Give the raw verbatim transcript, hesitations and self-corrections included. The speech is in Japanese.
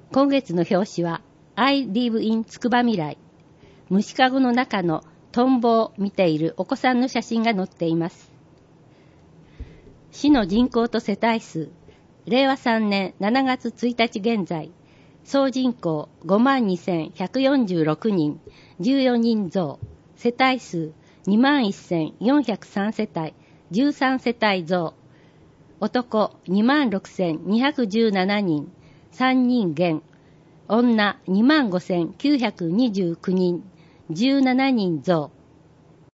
今月の表紙は I live in つくばみらい。虫かごの中のトンボを見ているお子さんの写真が載っています。市の人口と世帯数、れいわさんねんしちがつついたち現在、総人口 ごまんにせんひゃくよんじゅうろくにん、じゅうよにん増、世帯数 にまんせんよんひゃくさん 世帯、じゅうさんせたい増、男 にまんろくせんにひゃくじゅうななにん、さんにん減、女 にまんごせんきゅうひゃくにじゅうきゅうにん、じゅうななにん増、